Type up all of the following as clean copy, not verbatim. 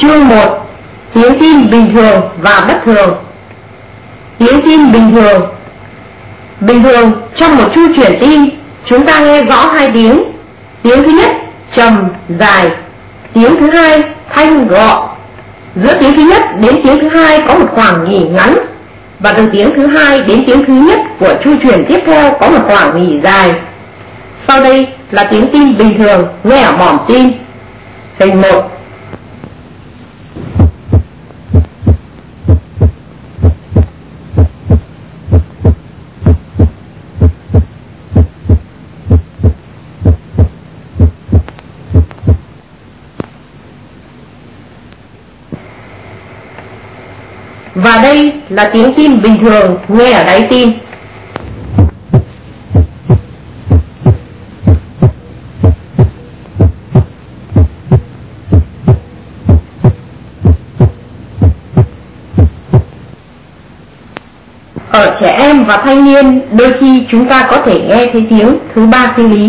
Chương 1. Tiếng tim bình thường và bất thường. Tiếng tim bình thường. Bình thường, trong một chu chuyển tim, chúng ta nghe rõ hai tiếng. Tiếng thứ nhất trầm, dài. Tiếng thứ hai thanh, gọn. Giữa tiếng thứ nhất đến tiếng thứ hai có một khoảng nghỉ ngắn, và từ tiếng thứ hai đến tiếng thứ nhất của chu chuyển tiếp theo có một khoảng nghỉ dài. Sau đây là tiếng tim bình thường nghe ở mỏm tim. Hình 1. Và đây là tiếng tim bình thường nghe ở đáy tim. Ở trẻ em và thanh niên, đôi khi chúng ta có thể nghe thấy tiếng thứ ba sinh lý.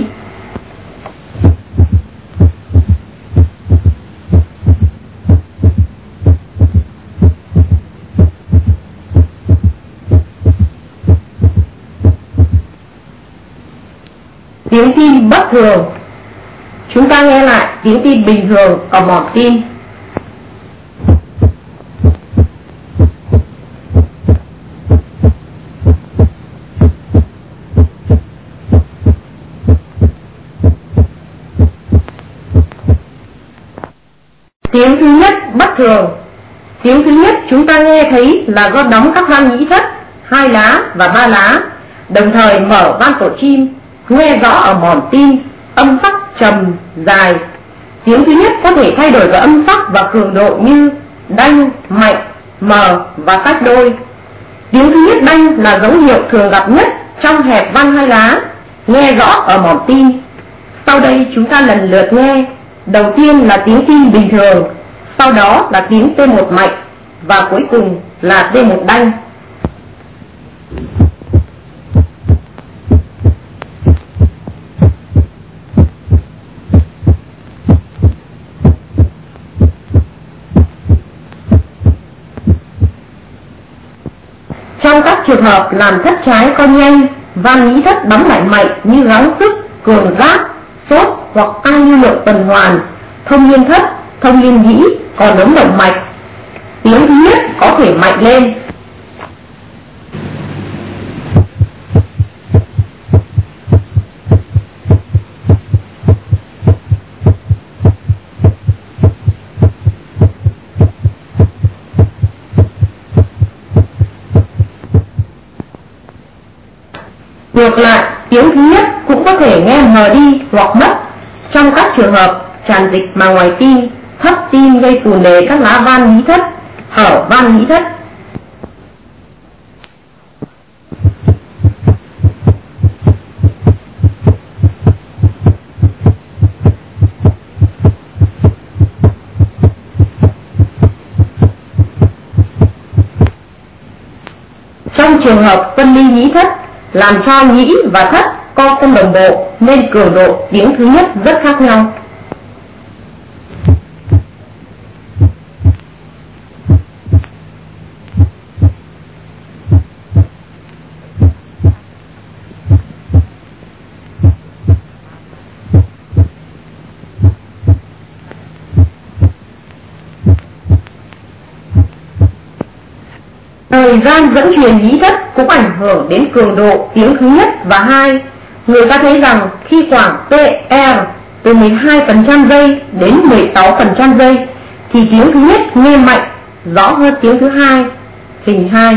Tiếng tim bất thường. Chúng ta nghe lại tiếng tim bình thường ở mỏm tim. Tiếng thứ nhất bất thường. Tiếng thứ nhất chúng ta nghe thấy là do đóng các van nhĩ thất 2 lá và 3 lá, đồng thời mở van cổ tim, nghe rõ ở mỏm tim, âm sắc trầm, dài. Tiếng thứ nhất có thể thay đổi cả âm sắc và cường độ như đanh, mạnh, mờ và tách đôi. Tiếng thứ nhất đanh là dấu hiệu thường gặp nhất trong hẹp van 2 lá, nghe rõ ở mỏm tim. Sau đây chúng ta lần lượt nghe. Đầu tiên là tiếng tim bình thường, sau đó là tiếng T1 mạnh, và cuối cùng là T1 đanh. Trong các trường hợp làm thất trái con nhanh, van nhĩ thất đóng lại mạnh như gắng sức, cường giáp, sốt hoặc tăng lưu lượng tuần hoàn, thông liên thất, thông liên nhĩ, còn ống động mạch. Tiếng thứ nhất có thể mạnh lên. Ngược lại, tiếng thứ nhất cũng có thể nghe mờ đi hoặc mất trong các trường hợp tràn dịch mà ngoài tim, thấp tim gây phù nề các lá van nhĩ thất, hở van nhĩ thất. Trong trường hợp phân ly nhĩ thất làm cho nhĩ và thất co không đồng bộ nên cường độ tiếng thứ nhất rất khác nhau. Thời gian dẫn truyền nhĩ thất cũng ảnh hưởng đến cường độ tiếng thứ nhất và 2. Người ta thấy rằng khi khoảng PR từ 12% giây đến 16% giây thì tiếng thứ nhất nghe mạnh, rõ hơn tiếng thứ hai. Hình 2.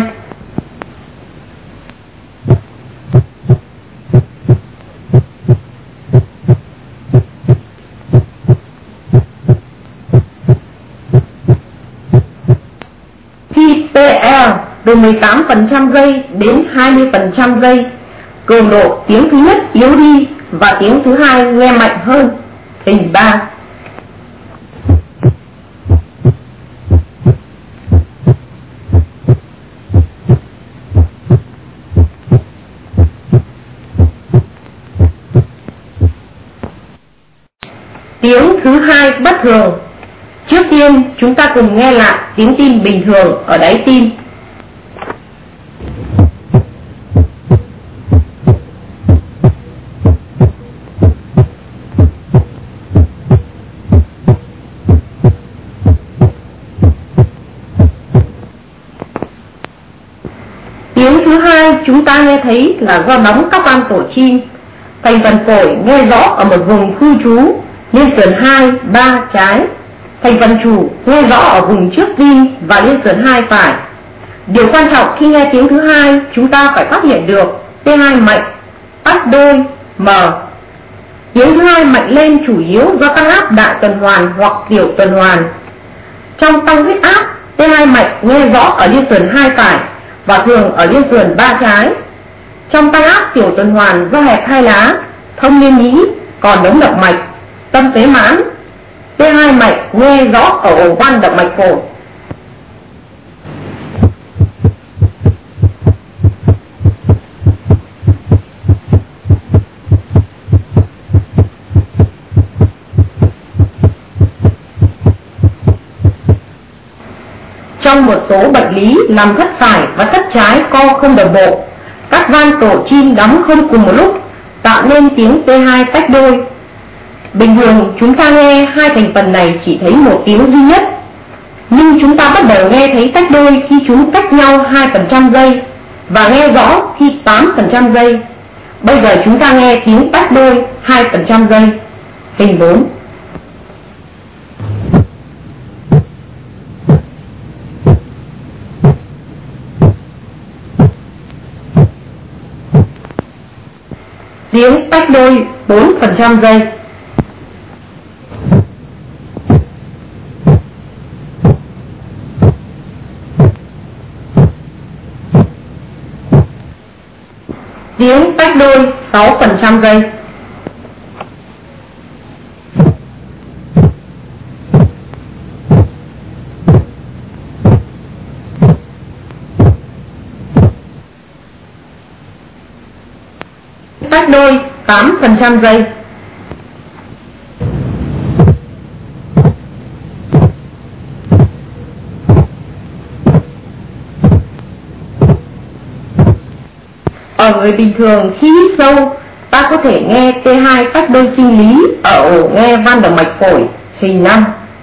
Khi PR từ 18% giây đến 20% giây, cường độ tiếng thứ nhất yếu đi và tiếng thứ hai nghe mạnh hơn. Hình 3. Tiếng thứ hai bất thường. Trước tiên chúng ta cùng nghe lại tiếng tim bình thường ở đáy tim. Tiếng thứ hai chúng ta nghe thấy là do đóng các van cổ chim. Thành phần phổi nghe rõ ở một vùng khu trú liên sườn 2, 3 trái. Thành phần chủ nghe rõ ở vùng trước tim và liên sườn 2 phải. Điều quan trọng khi nghe tiếng thứ hai, chúng ta phải phát hiện được T2 mạnh, tách đôi, mở. Tiếng thứ hai mạnh lên chủ yếu do tăng áp đại tuần hoàn hoặc tiểu tuần hoàn. Trong tăng huyết áp, T2 mạnh nghe rõ ở liên sườn 2 phải và thường ở liên sườn 3 trái. Trong tăng áp tiểu tuần hoàn do hẹp hai lá, thông liên nhĩ, còn đống động mạch, tâm phế mãn, T2 mạnh nghe rõ ở ổ van động mạch phổi. Trong một số bệnh lý làm thất phải và thất trái co không đồng bộ, các van tổ chim đóng không cùng một lúc, tạo nên tiếng T2 tách đôi. Bình thường chúng ta nghe hai thành phần này chỉ thấy một tiếng duy nhất, nhưng chúng ta bắt đầu nghe thấy tách đôi khi chúng cách nhau 2% giây và nghe rõ khi 8% giây. Bây giờ chúng ta nghe tiếng tách đôi 2% giây. Hình 4. Tiếng tách đôi 4% giây. Tiếng tách đôi 6% giây. Tách đôi 8% giây. Ở người bình thường khi hít sâu, ta có thể nghe T2 tách đôi sinh lý ở ổ nghe van động mạch phổi. Hình 5.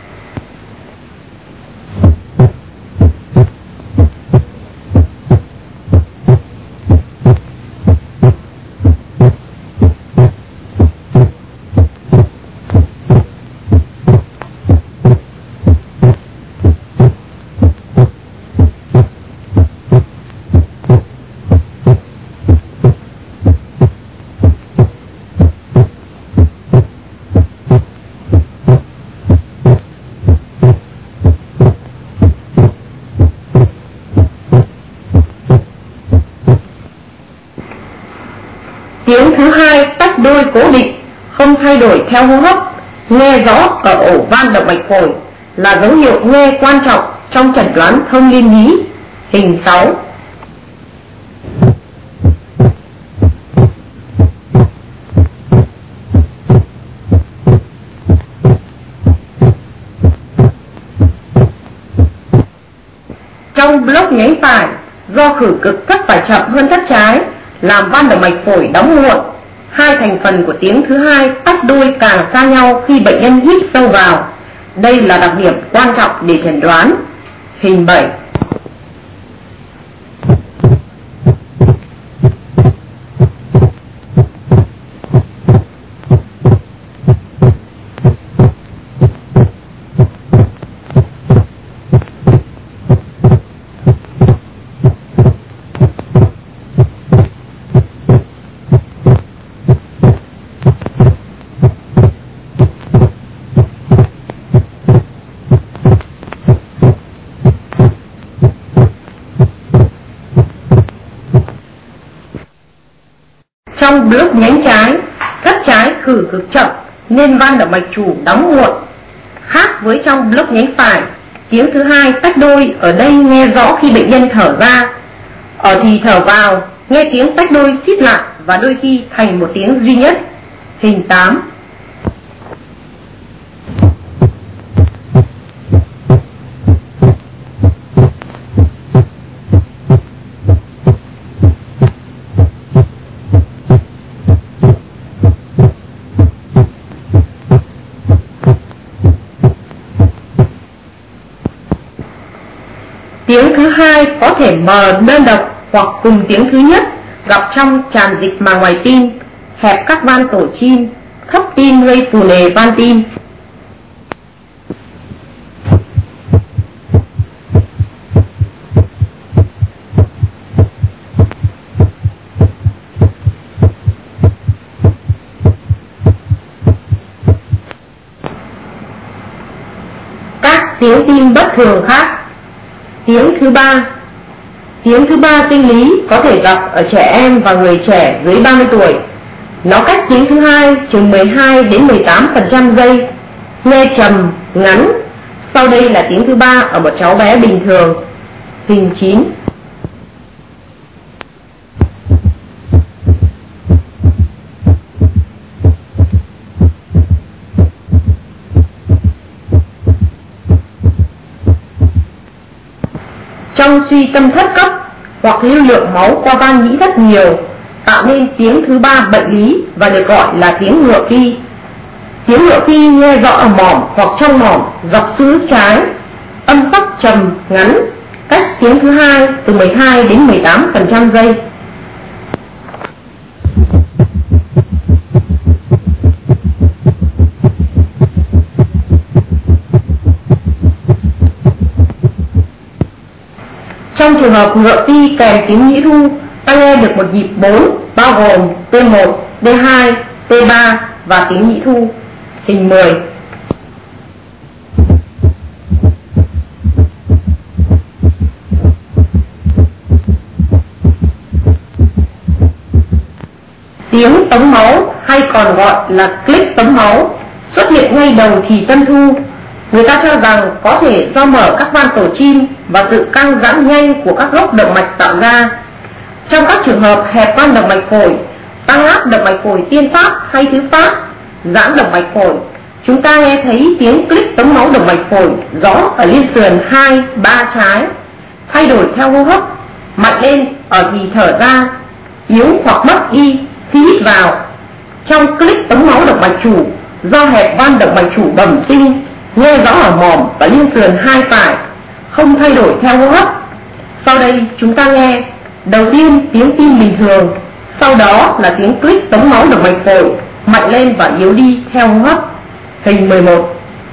Tiếng thứ hai tách đôi cố định, không thay đổi theo hô hấp, nghe rõ ở ổ van động mạch phổi là dấu hiệu nghe quan trọng trong chẩn đoán thông liên nhĩ. Hình 6. Trong block nhánh phải, do khử cực thất phải chậm hơn thất trái, làm van động mạch phổi đóng muộn. Hai thành phần của tiếng thứ hai tách đôi càng xa nhau khi bệnh nhân hít sâu vào. Đây là đặc điểm quan trọng để chẩn đoán. Hình 7. Trong block nhánh trái, thất trái khử cực chậm nên van động mạch chủ đóng muộn. Khác với trong block nhánh phải, tiếng thứ hai tách đôi ở đây nghe rõ khi bệnh nhân thở ra. Ở thì thở vào, nghe tiếng tách đôi xít lại và đôi khi thành một tiếng duy nhất. Hình 8. Tiếng thứ hai có thể mờ đơn độc hoặc cùng tiếng thứ nhất, gặp trong tràn dịch màng ngoài tim, hẹp các van tổ chim, thấp tim gây phù nề van tim. Các tiếng tim bất thường khác. Tiếng thứ ba sinh lý có thể gặp ở trẻ em và người trẻ dưới 30 tuổi. Nó cách tiếng thứ hai chừng 12 đến 18% giây, nghe trầm, ngắn. Sau đây là tiếng thứ ba ở một cháu bé bình thường. Hình 9. Trong suy tâm thất cấp hoặc lưu lượng máu qua van nhĩ rất nhiều, tạo nên tiếng thứ ba bệnh lý và được gọi là tiếng ngựa phi. Tiếng ngựa phi nghe rõ ở mỏm hoặc trong mỏm, dọc xứ trái, âm sắc trầm, ngắn, cách tiếng thứ hai từ 12 đến 18% giây. Trong trường hợp ngựa phi kèm tiếng nhĩ thu, ta nghe được một nhịp 4 bao gồm T1, T2, T3 và tiếng nhĩ thu. Hình 10. Tiếng tống máu hay còn gọi là click tống máu xuất hiện ngay đầu thì tân thu. Người ta cho rằng có thể do mở các van tổ chim và sự căng giãn nhanh của các gốc động mạch tạo ra. Trong các trường hợp hẹp van động mạch phổi, tăng áp động mạch phổi tiên phát hay thứ phát, giãn động mạch phổi, chúng ta nghe thấy tiếng click tống máu động mạch phổi rõ ở liên sườn 2, 3 trái, thay đổi theo hô hấp, mạnh lên ở thì thở ra, yếu hoặc mất đi khi hít vào. Trong click tống máu động mạch chủ, do hẹp van động mạch chủ bẩm sinh, nghe rõ ở mỏm và liên sườn 2 phải, không thay đổi theo hô hấp. Sau đây chúng ta nghe đầu tiên tiếng tim bình thường, sau đó là tiếng click tống máu động mạch phổi, mạnh lên và yếu đi theo hô hấp. Hình 11.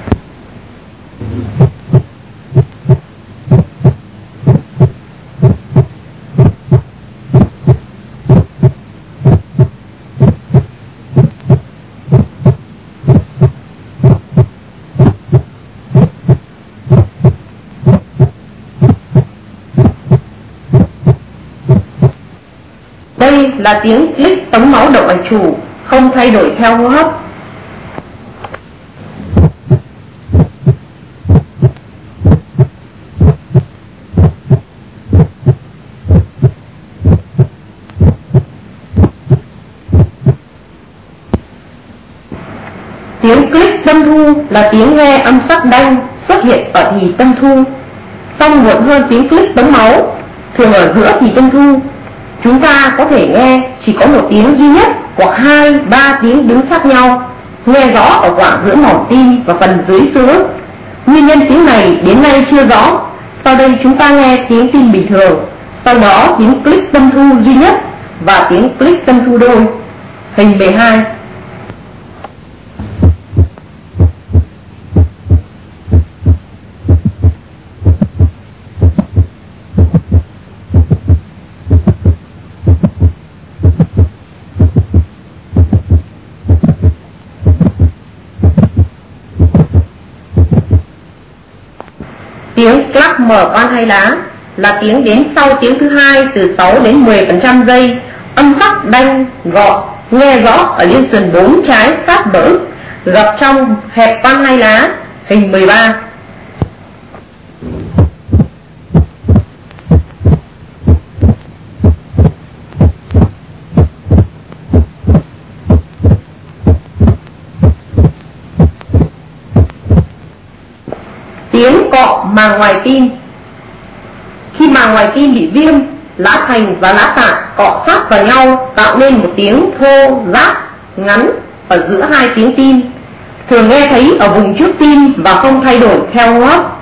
Đây là tiếng click tống máu động mạch chủ, không thay đổi theo hô hấp. Tiếng click tâm thu là tiếng nghe âm sắc đanh xuất hiện ở thì tâm thu, song muộn hơn tiếng click tống máu, thường ở giữa thì tâm thu. Chúng ta có thể nghe chỉ có một tiếng duy nhất hoặc 2, 3 tiếng đứng sát nhau, nghe rõ ở quãng giữa mỏm tim và phần dưới xương. Nguyên nhân tiếng này đến nay chưa rõ. Sau đây chúng ta nghe tiếng tim bình thường, sau đó tiếng click tâm thu duy nhất và tiếng click tâm thu đôi. Hình 12. Tiếng clap mở van hai lá là tiếng đến sau tiếng thứ hai từ 6 đến 10% giây, âm sắc đanh, gọn, nghe rõ ở liên sườn 4 trái sát bỡ, gặp trong hẹp van hai lá. Hình 13. Tiếng cọ màng ngoài tim. Khi màng ngoài tim bị viêm, lá thành và lá tạng cọ sát vào nhau tạo nên một tiếng thô, rát, ngắn ở giữa hai tiếng tim, thường nghe thấy ở vùng trước tim và không thay đổi theo hô hấp.